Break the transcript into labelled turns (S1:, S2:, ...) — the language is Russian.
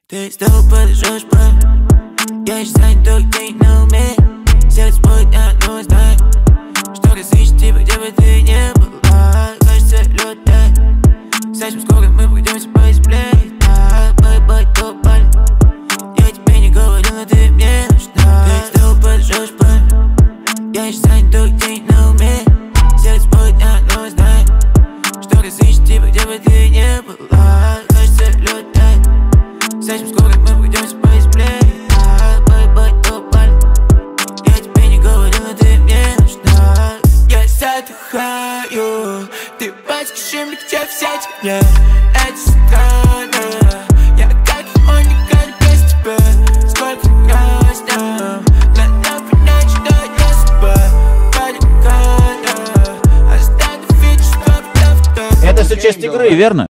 S1: Ты снова подожжешь прав. Я еще занят только день на уме. Сердце будет не одно знает, что разыщет тебя, где бы ты не была. Кажется, лед тает. Зачем скоро мы пройдемся по земле? Бай-бай, топ-баль. Я тебе не говорил, но ты мне нужна. Ты снова подожжешь прав. Я еще занят только день на уме. Сердце будет не одно знает, что разыщет тебя, где бы ты не была. Кажется, лед тает. Зачем скоро мы пройдемся по земле? Бай-бай, топ-баль. Я тебе не говорил, но ты мне нужна. Я задыхаю. Ты подскажи мне, где взять меня. Это странно. Я как уникален без тебя. Сколько раз нам надо понять, что я с тобой великана. Остановить, чтобы я вдох.
S2: Это все часть игры, верно?